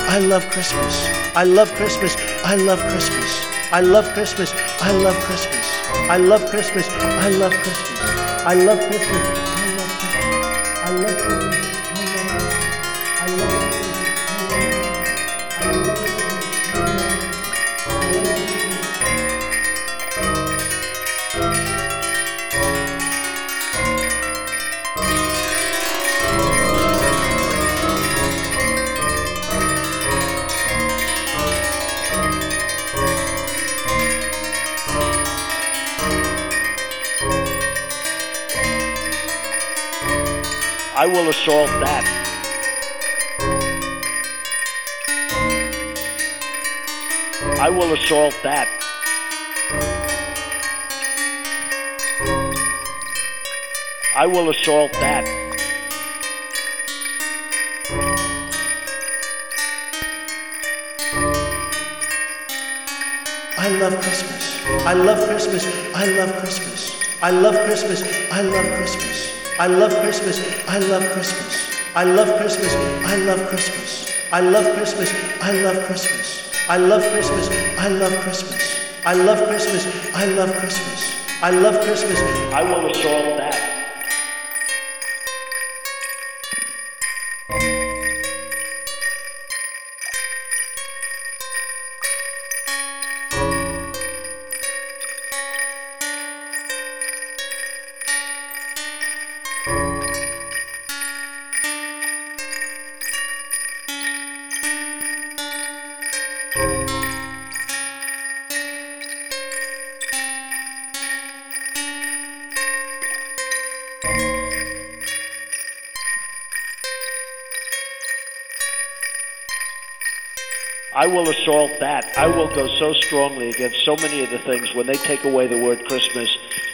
I love Christmas. I love Christmas. I love Christmas. I love Christmas. I love Christmas. I love Christmas. I love Christmas. I love Christmas. I love Christmas. I love Christmas. I will assault that. I will assault that. I will assault that. I love Christmas. I love Christmas. I love Christmas. I love Christmas. I love Christmas. I love Christmas. I love Christmas. I love Christmas. I love Christmas. I love Christmas. I love Christmas. I love Christmas. I love Christmas. I love Christmas. I love Christmas. I love Christmas. I will assault that. I will assault that. I will go so strongly against so many of the things when they take away the word Christmas